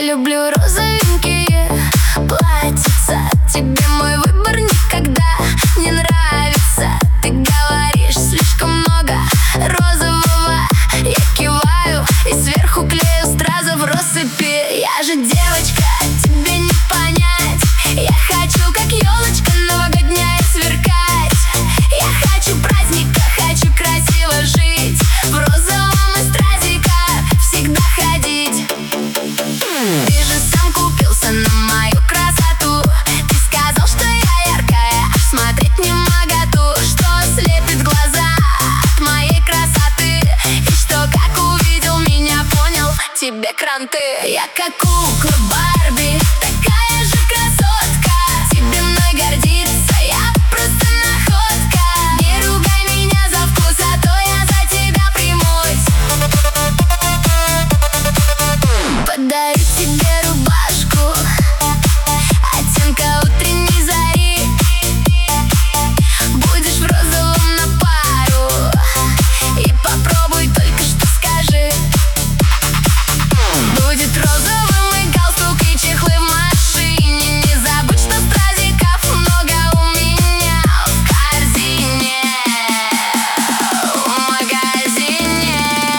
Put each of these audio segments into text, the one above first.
люблю розовенькие платьица. Тебе мой выбор никогда не нравится. Ты говоришь слишком много розового. Я киваю и сверху клею стразы в россыпи. Я же девочка, тебе не понять. Я хочу, как елочка новогодняя, сверкать. Я хочу праздника, хочу красиво жить. В розовом из стразика всегда ходить. Ты же сам купился на мою красоту. Ты сказал, что я яркая, аж смотреть не могу, что слепит глаза от моей красоты. И что, как увидел меня, понял, тебе кранты. Я как кукла Барби, такая же красотка. Тебе мной гордиться, я просто находка. Не ругай меня за вкус, а то я за тебя примусь. Подарю тебе рубашку оттенка утренней зари. Будешь в розовом на пару. И попробуй, только что скажи. Будет розовым и галстук, и чехлы в машине. Не забудь, что стразиков много у меня в корзине, в магазине.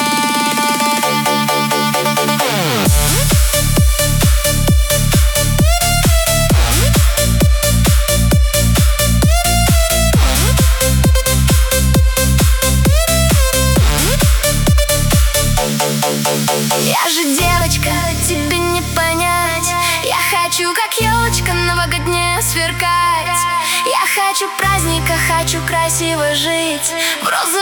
Я же девочка, тебе не понять. Я хочу, как елочка новогодняя, сверкать. Я хочу праздника, хочу красиво жить. В розовом